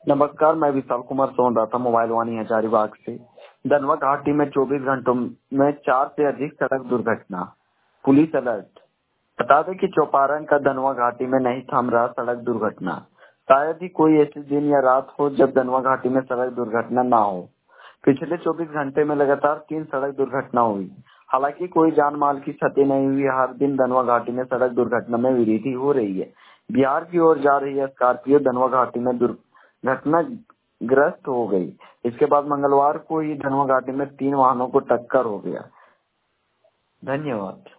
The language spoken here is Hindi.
नमस्कार, मैं विशाल कुमार सोन रहा था मोबाइल वानी हजारीबाग से। धनवा घाटी में 24 घंटों में 4 से अधिक सड़क दुर्घटना, पुलिस अलर्ट। बता दें कि चौपारण का धनवा घाटी में नहीं थम रहा सड़क दुर्घटना। शायद ही कोई ऐसे दिन या रात हो जब धनवा घाटी में सड़क दुर्घटना ना हो। पिछले 24 घंटे में लगातार 3 सड़क दुर्घटना हुई। हालांकि कोई जान माल की क्षति नहीं हुई। हर दिन धनवा घाटी में सड़क दुर्घटना में वृद्धि हो रही है। बिहार की ओर जा रही है स्कॉर्पियो धनवा घाटी में दुर्घटना ग्रस्त हो गई। इसके बाद मंगलवार को ही धनवा घाटी में 3 वाहनों को टक्कर हो गया। धन्यवाद।